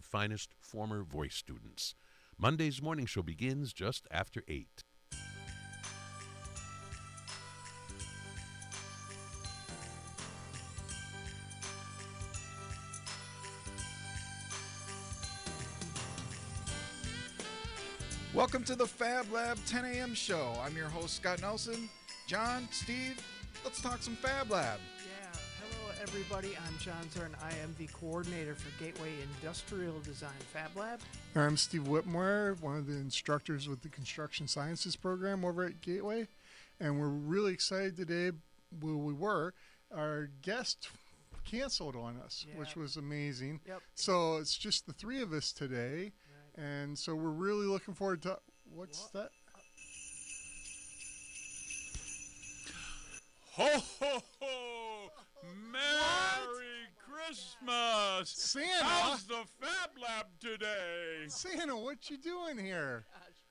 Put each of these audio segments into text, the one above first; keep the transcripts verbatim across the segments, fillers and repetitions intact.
finest former voice students. Monday's morning show begins just after eight. Welcome to the Fab Lab ten a.m. show. I'm your host, Scott Nelson. John, Steve, let's talk some Fab Lab. Yeah, hello everybody. I'm John Zern. I am the coordinator for Gateway Industrial Design Fab Lab. I'm Steve Whitmore, one of the instructors with the Construction Sciences program over at Gateway. And we're really excited today. Well, we were. Our guest canceled on us, Yeah. which was amazing. Yep. So it's just the three of us today. And so we're really looking forward to what's What? that? Ho, ho, ho! Merry Christmas! Santa! How's the Fab Lab today? Santa, what you doing here?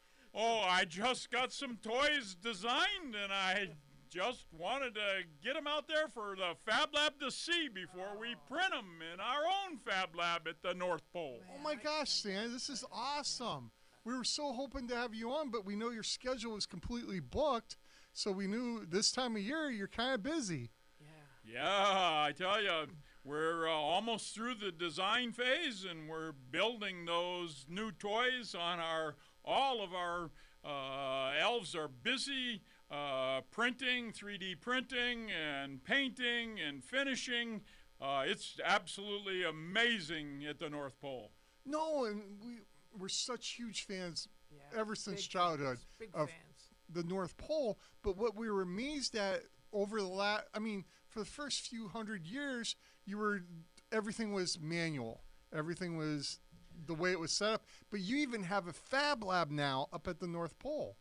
Oh, I just got some toys designed, and I just wanted to get them out there for the Fab Lab to see before we print them in our own Fab Lab at the North Pole. Oh my gosh, Santa, this is awesome. We were so hoping to have you on, but we know your schedule was completely booked. So we knew this time of year you're kind of busy. Yeah. Yeah, I tell you, we're uh, almost through the design phase, and we're building those new toys on our, all of our uh, elves are busy uh, printing, three D printing, and painting, and finishing. Uh, it's absolutely amazing at the North Pole. No, and we, we're such huge fans Yeah. ever since Big childhood fans. Big of fans. the North Pole. But what we were amazed at over the last, I mean, for the first few hundred years, you were, everything was manual. Everything was the way it was set up. But you even have a Fab Lab now up at the North Pole.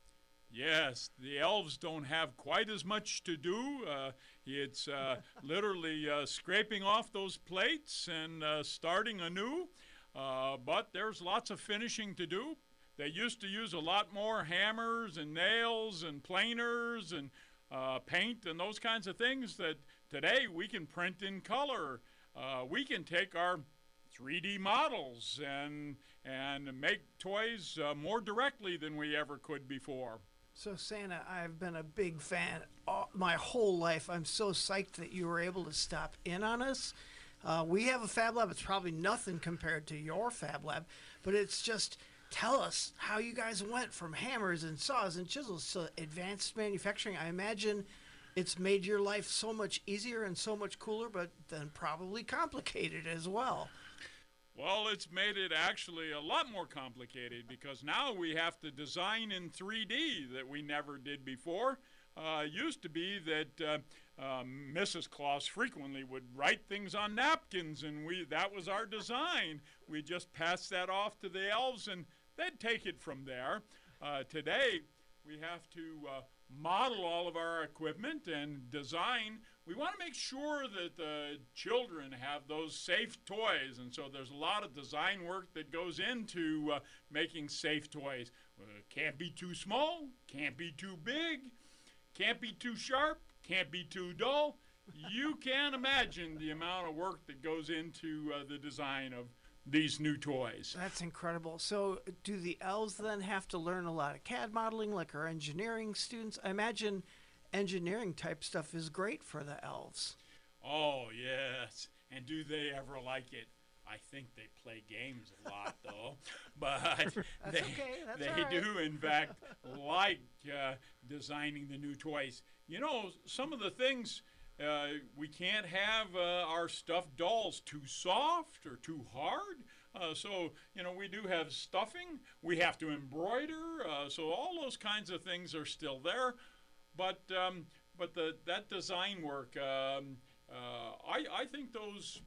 Yes, the elves don't have quite as much to do. Uh, it's uh, literally uh, scraping off those plates and uh, starting anew. Uh, but there's lots of finishing to do. They used to use a lot more hammers and nails and planers and uh, paint and those kinds of things that today we can print in color. Uh, we can take our three D models and and make toys uh, more directly than we ever could before. So, Santa, I've been a big fan all, my whole life. I'm so psyched that you were able to stop in on us. Uh, we have a Fab Lab. It's probably nothing compared to your Fab Lab, but it's just, tell us how you guys went from hammers and saws and chisels to advanced manufacturing. I imagine it's made your life so much easier and so much cooler, but then probably complicated as well. Well, it's made it actually a lot more complicated because now we have to design in three D that we never did before. Uh, it used to be that uh, uh, Missus Claus frequently would write things on napkins, and we that was our design. We just passed that off to the elves, and they'd take it from there. Uh, today, we have to uh, model all of our equipment and design. We want to make sure that the children have those safe toys, and so there's a lot of design work that goes into uh, making safe toys. Uh, can't be too small, can't be too big, can't be too sharp, can't be too dull. You can't imagine the amount of work that goes into uh, the design of these new toys. That's incredible. So do the elves then have to learn a lot of C A D modeling like our engineering students? I imagine engineering type stuff is great for the elves. Oh, yes. And do they ever like it? I think they play games a lot, though. But That's they, okay. That's they all right. do, in fact, like uh, designing the new toys. You know, some of the things, uh, we can't have uh, our stuffed dolls too soft or too hard. Uh, so, you know, we do have stuffing. We have to embroider. Uh, so all those kinds of things are still there. But um, but the that design work, um, uh, I, I think those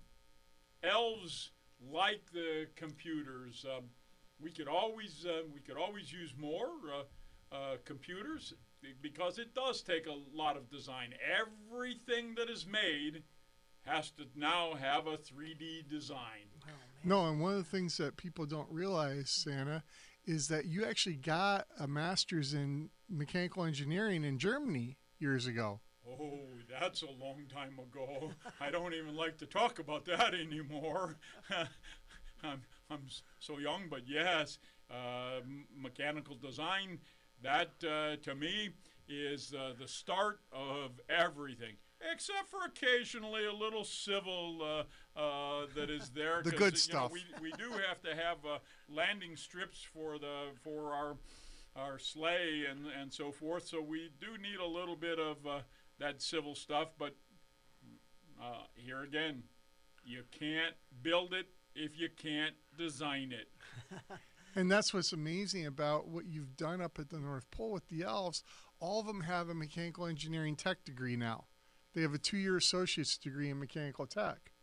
elves like the computers. Uh, we could always uh, we could always use more uh, uh, computers because it does take a lot of design. Everything that is made has to now have a three D design. Oh, man. No, and one of the things that people don't realize, Santa, is that you actually got a master's in mechanical engineering in Germany years ago. Oh, that's a long time ago. I don't even like to talk about that anymore. I'm, I'm s- so young, but yes, uh, m- mechanical design, that uh, to me is uh, the start of everything, except for occasionally a little civil uh, uh, that is there. The 'cause, good you stuff. Know, we, we do have to have uh, landing strips for the for our our sleigh and, and so forth, so we do need a little bit of uh, that civil stuff, but uh, here again, you can't build it if you can't design it. And that's what's amazing about what you've done up at the North Pole with the elves. All of them have a mechanical engineering tech degree now. They have a two-year associate's degree in mechanical tech.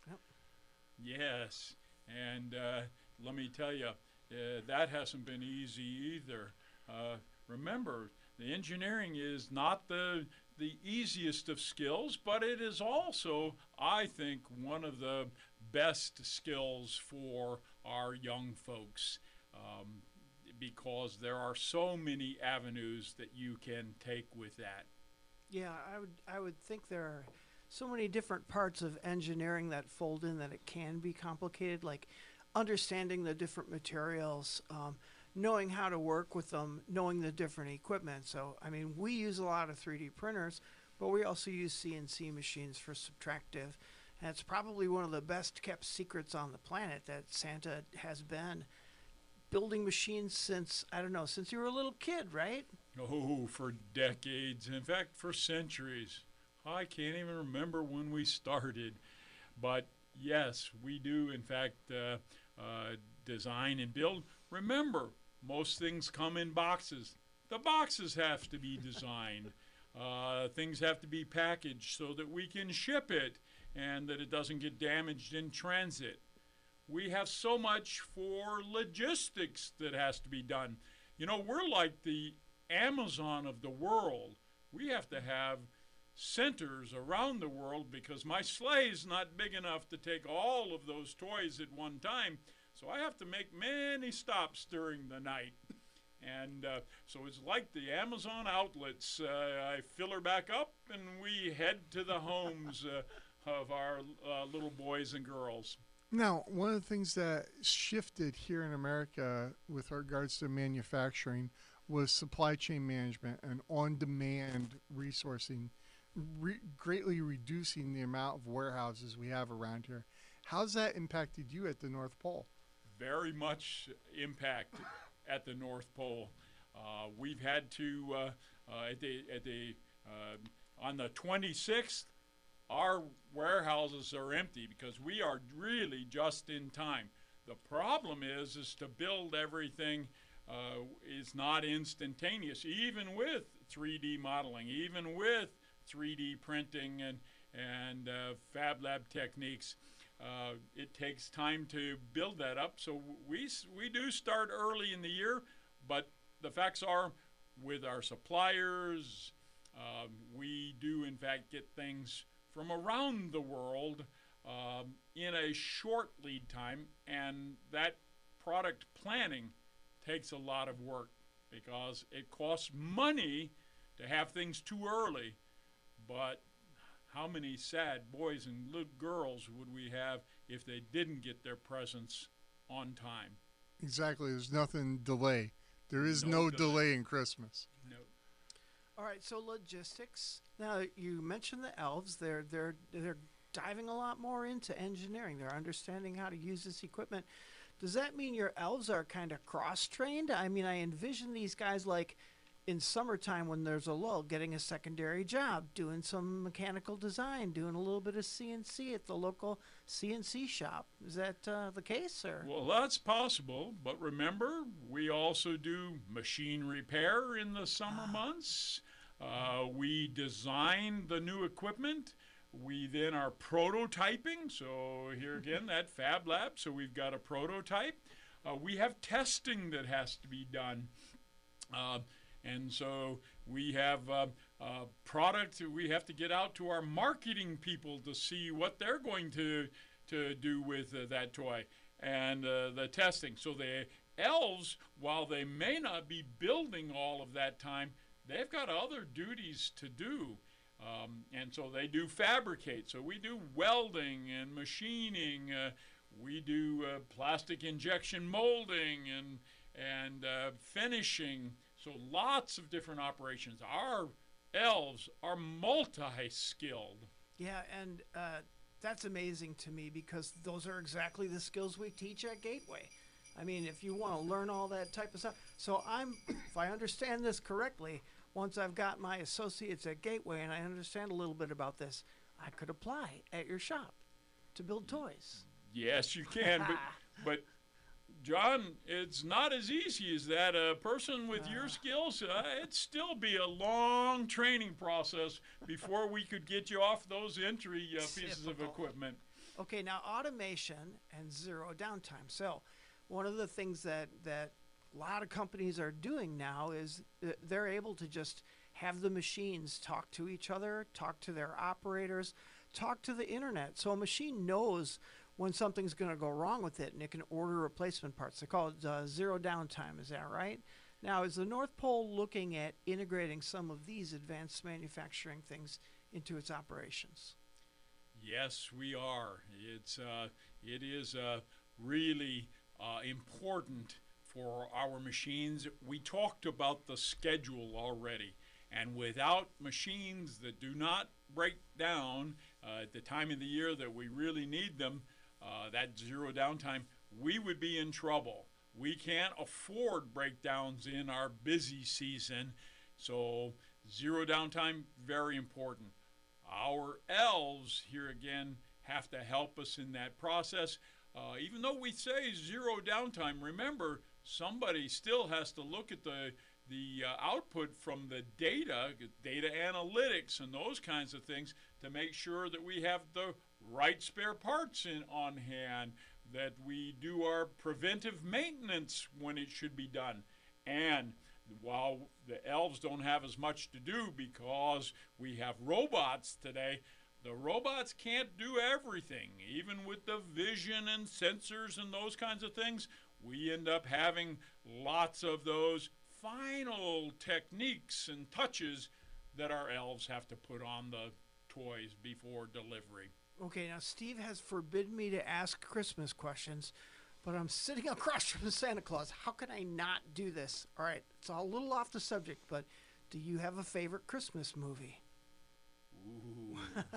Yes, and uh, let me tell you, uh, that hasn't been easy either. Uh, remember, the engineering is not the the easiest of skills, but it is also, I think, one of the best skills for our young folks, um, because there are so many avenues that you can take with that. Yeah, I would I would think there are so many different parts of engineering that fold in that it can be complicated, like understanding the different materials, um, knowing how to work with them, knowing the different equipment. So, I mean, we use a lot of three D printers, but we also use C N C machines for subtractive. And it's probably one of the best kept secrets on the planet that Santa has been building machines since, I don't know, since you were a little kid, right? Oh, for decades. In fact, for centuries. I can't even remember when we started. But yes, we do, in fact, uh, uh, design and build. Remember, most things come in boxes. The boxes have to be designed. uh, things have to be packaged so that we can ship it and that it doesn't get damaged in transit. We have so much for logistics that has to be done. You know, we're like the Amazon of the world. We have to have centers around the world because my sleigh's not big enough to take all of those toys at one time. So I have to make many stops during the night. And uh, so it's like the Amazon outlets. Uh, I fill her back up and we head to the homes uh, of our uh, little boys and girls. Now, one of the things that shifted here in America with regards to manufacturing was supply chain management and on-demand resourcing, re- greatly reducing the amount of warehouses we have around here. How's that impacted you at the North Pole? Very much impact at the North Pole. Uh, we've had to uh, uh, at the at the uh, on the twenty-sixth, our warehouses are empty because we are really just in time. The problem is is to build everything uh, is not instantaneous, even with three D modeling, even with three D printing and and uh, Fab Lab techniques. Uh, it takes time to build that up. So we we do start early in the year, but the facts are, with our suppliers, um, we do in fact get things from around the world um, in a short lead time, and that product planning takes a lot of work because it costs money to have things too early, but how many sad boys and little girls would we have if they didn't get their presents on time? Exactly. There's nothing delay. There is No no, delay. delay in Christmas. No. All right, so logistics. Now you mentioned the elves. They're they're they're diving a lot more into engineering. They're understanding how to use this equipment. Does that mean your elves are kind of cross-trained? I mean, I envision these guys like in summertime when there's a lull, getting a secondary job, doing some mechanical design, doing a little bit of C N C at the local C N C shop. Is that uh, the case, or? Well, that's possible, but remember, we also do machine repair in the summer months. Uh, we design the new equipment. We then are prototyping. So here again, that Fab Lab. So we've got a prototype. Uh, we have testing that has to be done. Uh, And so we have uh, uh, product. We have to get out to our marketing people to see what they're going to to do with uh, that toy and uh, the testing. So the elves, while they may not be building all of that time, they've got other duties to do. Um, and so they do fabricate. So we do welding and machining. Uh, we do uh, plastic injection molding and and uh, finishing. So lots of different operations. Our elves are multi-skilled. Yeah, and uh, that's amazing to me because those are exactly the skills we teach at Gateway. I mean, if you want to learn all that type of stuff. So I'm, if I understand this correctly, once I've got my associates at Gateway and I understand a little bit about this, I could apply at your shop to build toys. Yes, you can, but but John, it's not as easy as that. A person with uh, your skills, uh, it'd still be a long training process before we could get you off those entry uh, pieces of equipment. Okay, now automation and zero downtime. So one of the things that, that a lot of companies are doing now is they're able to just have the machines talk to each other, talk to their operators, talk to the internet. So a machine knows when something's going to go wrong with it, and it can order replacement parts. They call it uh, zero downtime. Is that right? Now, is the North Pole looking at integrating some of these advanced manufacturing things into its operations? Yes, we are. It's uh, it is uh, really uh, important for our machines. We talked about the schedule already, and without machines that do not break down uh, at the time of the year that we really need them, Uh, that zero downtime, we would be in trouble. We can't afford breakdowns in our busy season, so zero downtime, very important. Our elves, here again, have to help us in that process. Uh, even though we say zero downtime, remember, somebody still has to look at the the uh, output from the data, data analytics and those kinds of things to make sure that we have the right spare parts in on hand, that we do our preventive maintenance when it should be done. And while the elves don't have as much to do because we have robots today, the robots can't do everything. Even with the vision and sensors and those kinds of things, we end up having lots of those final techniques and touches that our elves have to put on the toys before delivery. Okay, now Steve has forbidden me to ask Christmas questions, but I'm sitting across from Santa Claus. How can I not do this? All right, it's a little off the subject, but do you have a favorite Christmas movie? Ooh.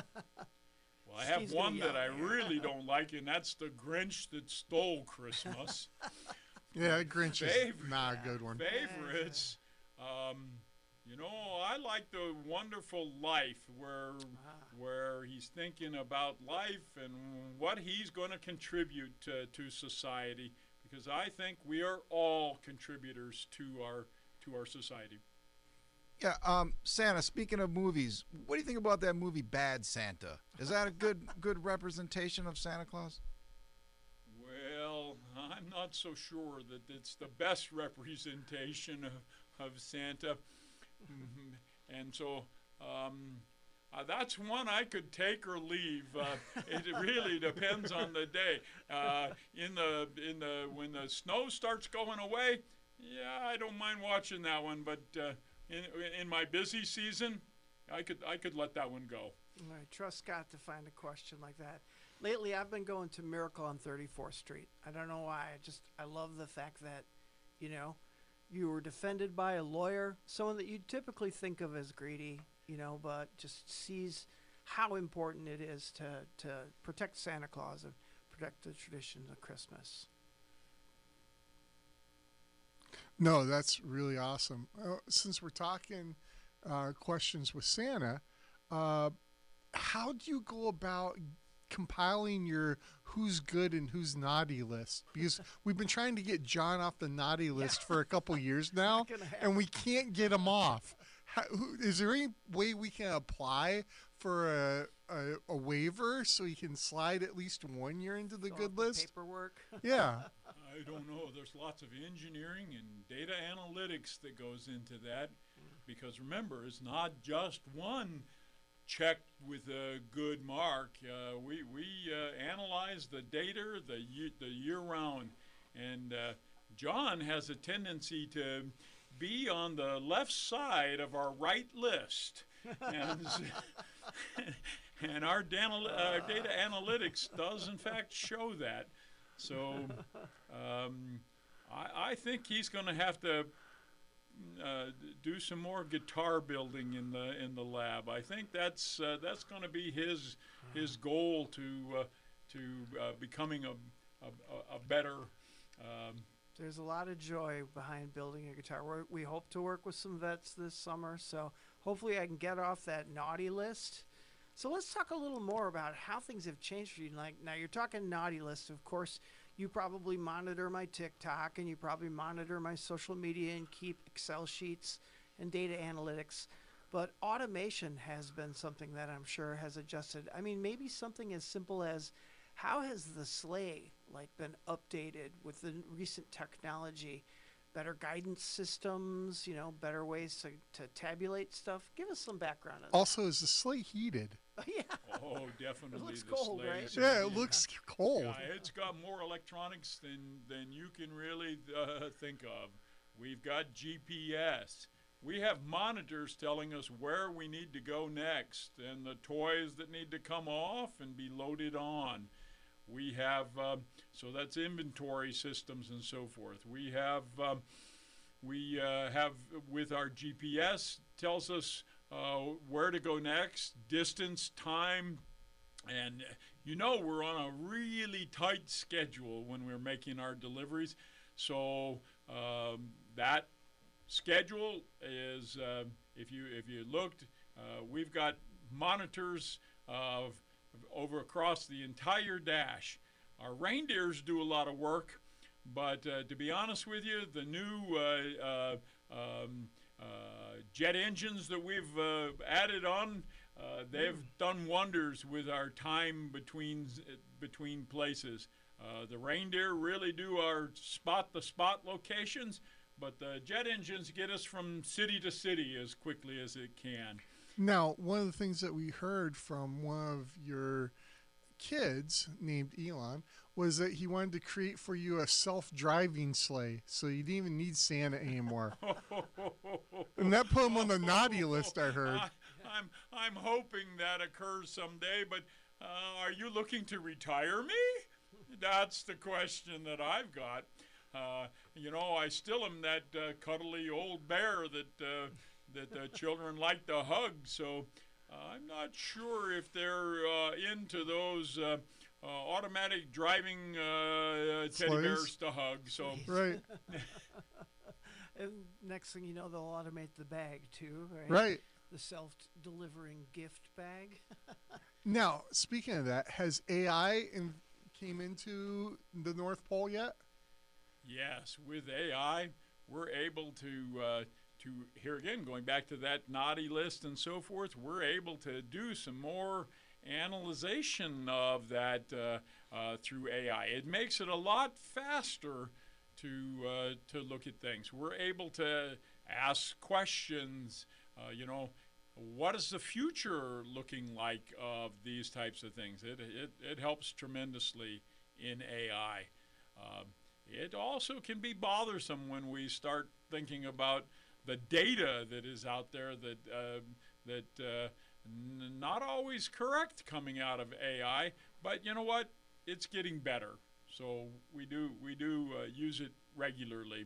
Well, I have one that I really don't like, and that's The Grinch That Stole Christmas. Yeah, Grinch Favorite, is not a good one. Favorites. Um, you know, I like The Wonderful Life, where Ah. where he's thinking about life and what he's going to contribute to, to society, because I think we are all contributors to our to our society. Yeah, um, Santa, speaking of movies, what do you think about that movie Bad Santa? Is that a good good representation of Santa Claus? Well, I'm not so sure that it's the best representation of, of Santa. Mhm. And so um, uh, that's one I could take or leave. Uh, it really depends on the day. Uh, in the in the when the snow starts going away, yeah, I don't mind watching that one. But uh, in in my busy season, I could I could let that one go. All right, trust Scott to find a question like that. Lately, I've been going to Miracle on thirty-fourth Street. I don't know why. I just I love the fact that, you know, you were defended by a lawyer, someone that you typically think of as greedy, you know, but just sees how important it is to, to protect Santa Claus and protect the tradition of Christmas. No, that's really awesome. Uh, since we're talking uh, questions with Santa, uh, how do you go about compiling your who's good and who's naughty list? Because we've been trying to get John off the naughty list yeah. for a couple years now, and we can't get him off. How, who, is there any way we can apply for a, a, a waiver so he can slide at least one year into the Fill good the list? Paperwork. Yeah. I don't know. There's lots of engineering and data analytics that goes into that, because remember, it's not just one checked with a good mark. Uh, we we uh, analyze the data the year, the year round, and uh, John has a tendency to be on the left side of our right list, and and our data, uh, data analytics does in fact show that. So um, I, I think he's going to have to uh, do some more guitar building in the in the lab. I think that's uh, that's going to be his his goal to uh, to uh, becoming a a, a better. Um, There's a lot of joy behind building a guitar. We're, we hope to work with some vets this summer, so hopefully I can get off that naughty list. So let's talk a little more about how things have changed for you. Like now, you're talking naughty list. Of course, you probably monitor my TikTok and you probably monitor my social media and keep Excel sheets and data analytics. But automation has been something that I'm sure has adjusted. I mean, maybe something as simple as how has the sleigh like been updated with the recent technology? Better guidance systems, you know, better ways to, to tabulate stuff. Give us some background on Also, is the sleigh heated? that. Yeah. oh, definitely. It looks the cold, sleigh right? is Yeah, really- it looks cold. Yeah, it's got more electronics than than you can really uh, think of. We've got G P S. We have monitors telling us where we need to go next and the toys that need to come off and be loaded on. We have, um, so that's inventory systems and so forth. We have, um, we uh, have with our G P S tells us uh, where to go next, distance, time, and uh, you know we're on a really tight schedule when we're making our deliveries. So um, that schedule is, uh, if you if you looked, uh, we've got monitors of over across the entire dash. Our reindeers do a lot of work, but uh, to be honest with you, the new uh, uh, um, uh, jet engines that we've uh, added on, uh, they've mm. done wonders with our time between between places. Uh, the reindeer really do our spot-the-spot locations, but the jet engines get us from city to city as quickly as it can. Now, one of the things that we heard from one of your kids named Elon was that he wanted to create for you a self-driving sleigh, so you didn't even need Santa anymore. And that put him on the naughty list, I heard. I, I'm I'm hoping that occurs someday, but uh, are you looking to retire me? That's the question that I've got. Uh, you know, I still am that uh, cuddly old bear that uh, that the children like to hug. So uh, I'm not sure if they're uh, into those uh, uh, automatic driving uh, teddy Sleighs? bears to hug. So Right, And next thing you know, they'll automate the bag too, right? right. The self-delivering gift bag. Now, speaking of that, has A I in, came into the North Pole yet? yes, with A I, we're able to. Uh, To here again, going back to that naughty list and so forth, we're able to do some more analyzation of that uh, uh, through A I. It makes it a lot faster to uh, to look at things. We're able to ask questions. Uh, you know, what is the future looking like of these types of things? It it, it helps tremendously in A I. Uh, it also can be bothersome when we start thinking about the data that is out there that uh, that uh, n- not always correct coming out of A I, but you know what? It's getting better. So we do we do uh, use it regularly.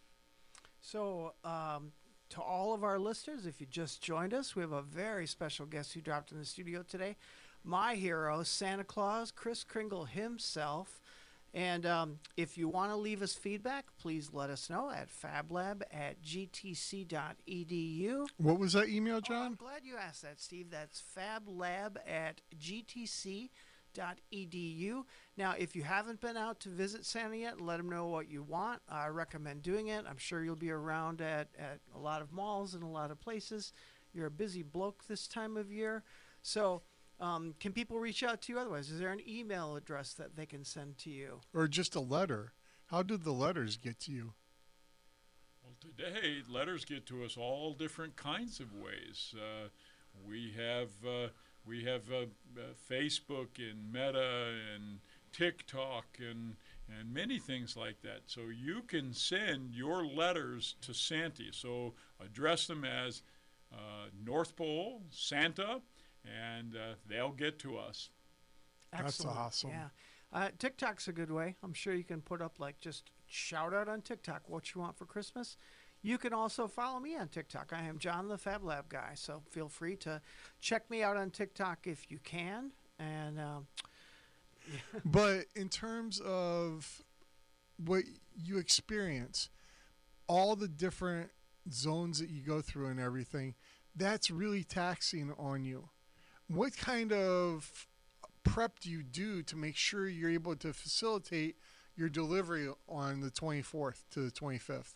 So, um, to all of our listeners, if you just joined us, we have a very special guest who dropped in the studio today. My hero, Santa Claus, Kris Kringle himself. And um, if you want to leave us feedback, please let us know at fablab at g t c dot e d u. What was that email, Oh, I'm John? glad you asked that, Steve. That's fablab at g t c dot e d u. Now, if you haven't been out to visit Santa yet, let him know what you want. I recommend doing it. I'm sure you'll be around at, at a lot of malls and a lot of places. You're a busy bloke this time of year. So, um, can people reach out to you otherwise? Is there an email address that they can send to you? Or just a letter? How did the letters get to you? Well, today letters get to us all different kinds of ways. Uh, we have uh, we have uh, uh, Facebook and Meta and TikTok and and many things like that. So you can send your letters to Santa. So address them as uh, North Pole Santa, and uh, they'll get to us. That's Excellent. awesome. Yeah. Uh, TikTok's a good way. I'm sure you can put up like just shout out on TikTok what you want for Christmas. You can also follow me on TikTok. I am John the Fab Lab guy, so feel free to check me out on TikTok if you can. And um, But in terms of what you experience, all the different zones that you go through and everything, that's really taxing on you. What kind of prep do you do to make sure you're able to facilitate your delivery on the twenty-fourth to the twenty-fifth?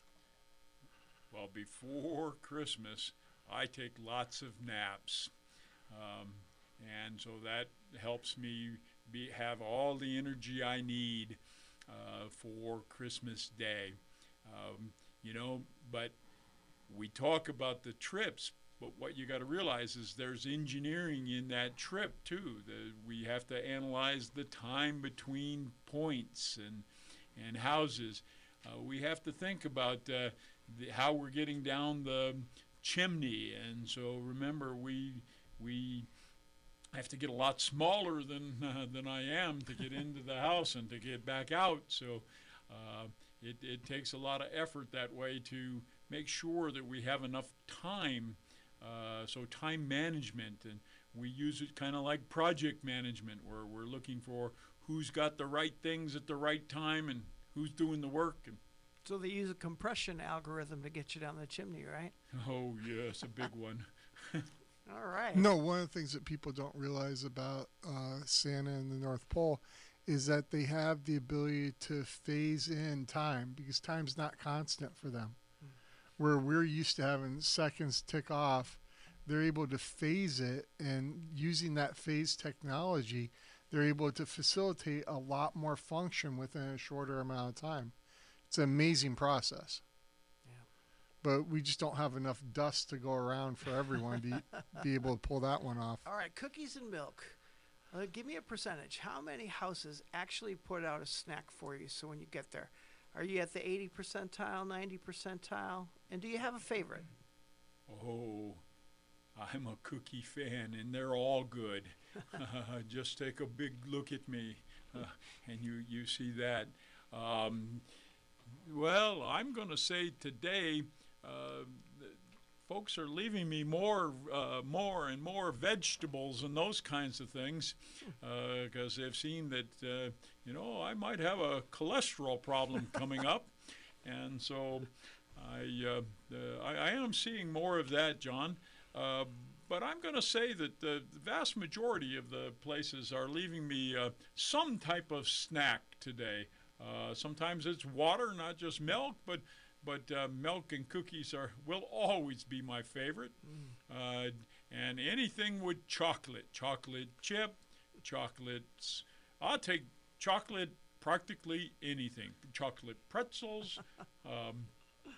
Well, before Christmas, I take lots of naps. Um, and so that helps me be, have all the energy I need uh, for Christmas Day. Um, you know, but we talk about the trips, but what you got to realize is there's engineering in that trip too. The, we have to analyze the time between points and and houses. Uh, we have to think about uh, the, how we're getting down the chimney, and so remember we we have to get a lot smaller than uh, than I am to get into the house and to get back out. So uh, it it takes a lot of effort that way to make sure that we have enough time. Uh, so time management, and we use it kind of like project management, where we're looking for who's got the right things at the right time and who's doing the work. And so they use a compression algorithm to get you down the chimney, right? oh yes, a big one. All right. No, one of the things that people don't realize about uh, Santa and the North Pole is that they have the ability to phase in time, because time's not constant for them. Where we're used to having seconds tick off, they're able to phase it, and using that phase technology, they're able to facilitate a lot more function within a shorter amount of time. It's an amazing process. Yeah. But we just don't have enough dust to go around for everyone to be able to pull that one off. All right, cookies and milk. Uh, give me a percentage. How many houses actually put out a snack for you so when you get there? Are you at the eighty percentile, ninety percentile? And do you have a favorite? Oh, I'm a cookie fan, and they're all good. Just take a big look at me, uh, and you, you see that. Um, well, I'm going to say today, uh, folks are leaving me more, uh, more and more vegetables and those kinds of things, because uh, they've seen that, uh, you know, I might have a cholesterol problem coming up, and so I, uh, uh, I, I am seeing more of that, John. Uh, but I'm going to say that the, the vast majority of the places are leaving me uh, some type of snack today. Uh, sometimes it's water, not just milk, but but uh, milk and cookies are will always be my favorite. Mm. Uh, and anything with chocolate, chocolate chip, chocolates. I'll take chocolate practically anything. Chocolate pretzels. um,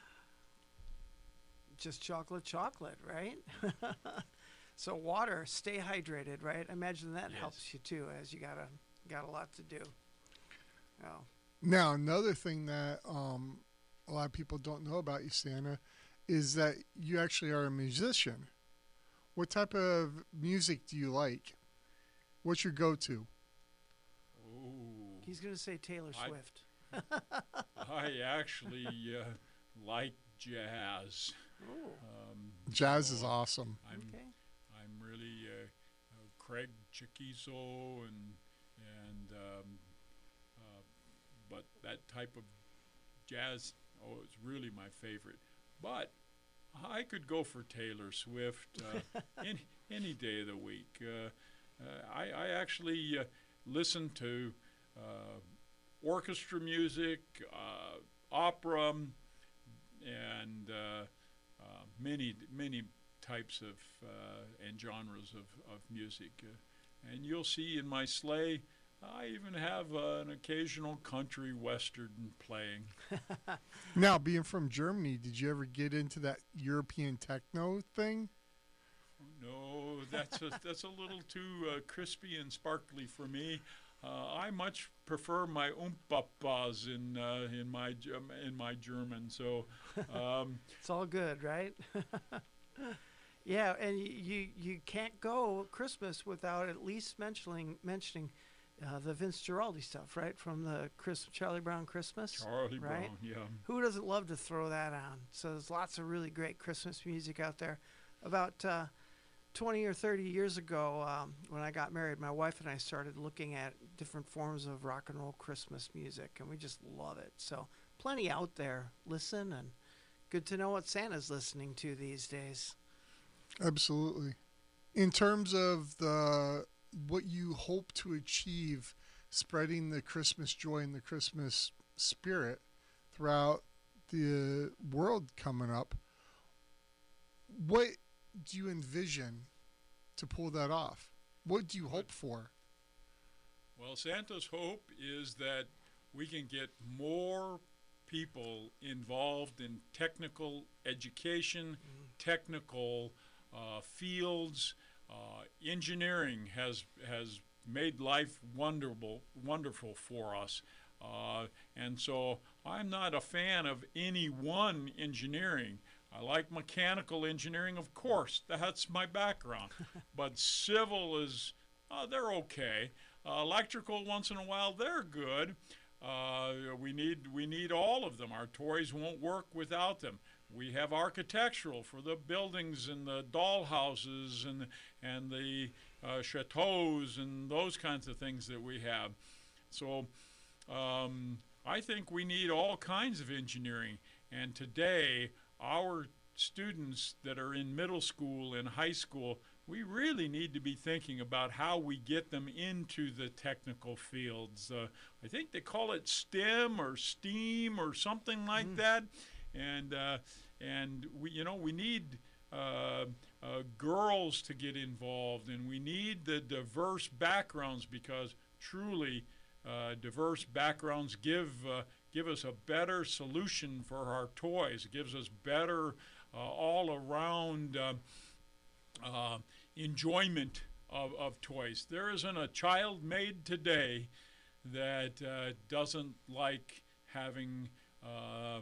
Just chocolate, chocolate, right? So water, stay hydrated, right? I imagine that Yes. helps you too, as you got a got a lot to do. Oh. Now, another thing that um, a lot of people don't know about you, Santa, is that you actually are a musician. What type of music do you like? What's your go-to? oh, He's going to say Taylor I- Swift. I actually uh, like jazz. Oh, Um, Jazz is so awesome. I'm okay. I'm really uh, uh, Craig Chiquizo and and um, uh, but that type of jazz, oh, it's really my favorite. But I could go for Taylor Swift uh, any any day of the week. Uh, uh, I I actually uh, listen to uh, orchestra music, uh, opera, and uh, uh, many many types of uh, and genres of, of music. Uh, and you'll see in my sleigh, I even have uh, an occasional country western playing. Now, being from Germany, did you ever get into that European techno thing? No, that's a, that's a little too uh, crispy and sparkly for me. Uh, I much prefer my umpapas in uh, in my Gem- in my German. So um, It's all good, right? Yeah, and y- you you can't go Christmas without at least mentioning mentioning uh, the Vince Guaraldi stuff, right? From the Chris, Charlie Brown Christmas. Charlie right? Brown, yeah. Who doesn't love to throw that on? So there's lots of really great Christmas music out there. About uh, twenty or thirty years ago, um, when I got married, my wife and I started looking at different forms of rock and roll Christmas music, and we just love it. So plenty out there. Listen, and good to know what Santa's listening to these days. Absolutely. In terms of the what you hope to achieve, spreading the Christmas joy and the Christmas spirit throughout the world coming up, what do you envision to pull that off? What do you hope for? Well, Santa's hope is that we can get more people involved in technical education, mm-hmm. technical uh, fields. Uh, engineering has has made life wonderful, wonderful for us. Uh, and so I'm not a fan of any one engineering. I like mechanical engineering, of course. That's my background. But civil is, uh, they're okay. Uh, electrical, once in a while, they're good. Uh, we need we need all of them. Our toys won't work without them. We have architectural for the buildings and the doll houses and and the uh, chateaus and those kinds of things that we have. So um, I think we need all kinds of engineering. And today, our students that are in middle school and high school, we really need to be thinking about how we get them into the technical fields. Uh, I think they call it STEM or STEAM or something like mm. that. And uh, and we, you know, we need uh, uh, girls to get involved, and we need the diverse backgrounds, because truly uh, diverse backgrounds give uh, give us a better solution for our toys. It gives us better uh, all around uh, uh, enjoyment of, of toys. There isn't a child made today that uh, doesn't like having uh,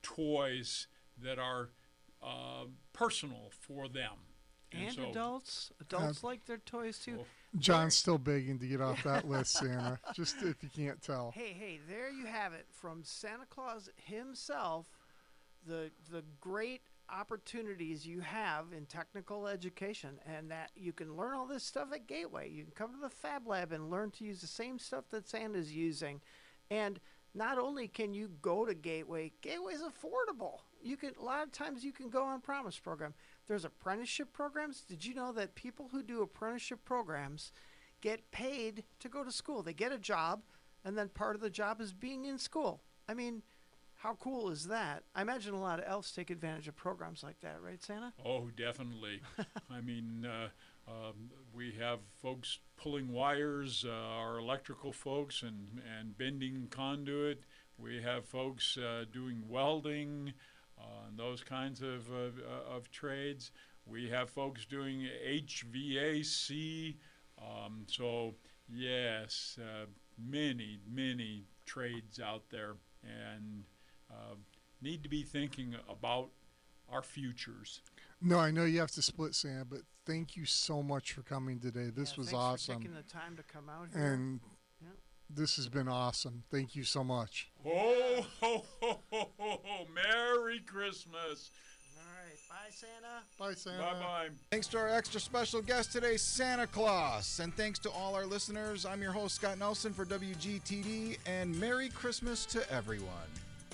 toys that are uh, personal for them. And, and so, adults. Adults uh, like their toys too. Well, John's still begging to get off that list, Santa, just if you can't tell. Hey, hey, there you have it from Santa Claus himself, the the great opportunities you have in technical education, and that you can learn all this stuff at Gateway. You can come to the Fab Lab and learn to use the same stuff that Santa's using. And not only can you go to Gateway, Gateway's affordable. You can a lot of times you can go on Promise program. There's apprenticeship programs. Did you know that people who do apprenticeship programs get paid to go to school? They get a job, and then part of the job is being in school. I mean, how cool is that? I imagine a lot of elves take advantage of programs like that, right, Santa? Oh, definitely. I mean, uh, um, we have folks pulling wires, uh, our electrical folks, and, and bending conduit. We have folks uh, doing welding uh, and those kinds of, uh, of trades. We have folks doing H V A C. Um, so, yes, uh, many, many trades out there. And Uh, need to be thinking about our futures. No, I know you have to split, Sam, but thank you so much for coming today. This yeah, was thanks awesome. For taking the time to come out here. And yeah. This has been awesome. Thank you so much. Ho, ho, ho, ho, ho, ho. Merry Christmas. All right. Bye, Santa. Bye, Santa. Bye-bye. Thanks to our extra special guest today, Santa Claus. And thanks to all our listeners. I'm your host, Scott Nelson, for W G T D. And Merry Christmas to everyone.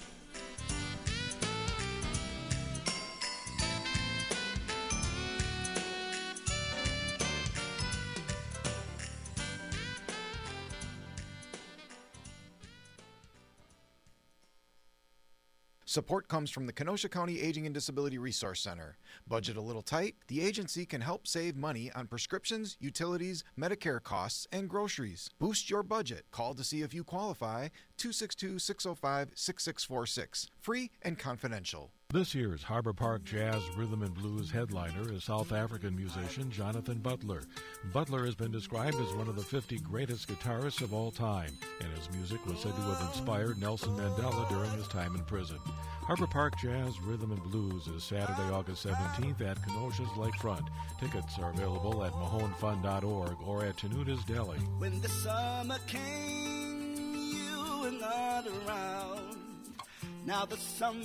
Support comes from the Kenosha County Aging and Disability Resource Center. Budget a little tight? The agency can help save money on prescriptions, utilities, Medicare costs, and groceries. Boost your budget. Call to see if you qualify. two six two, six oh five, six six four six. Free and confidential. This year's Harbor Park Jazz Rhythm and Blues headliner is South African musician Jonathan Butler. Butler has been described as one of the fifty greatest guitarists of all time, and his music was said to have inspired Nelson Mandela during his time in prison. Harbor Park Jazz Rhythm and Blues is Saturday, August seventeenth at Kenosha's Lakefront. Tickets are available at mahone fun dot org or at Tanuta's Deli. When the summer came, you were not around. Now the summer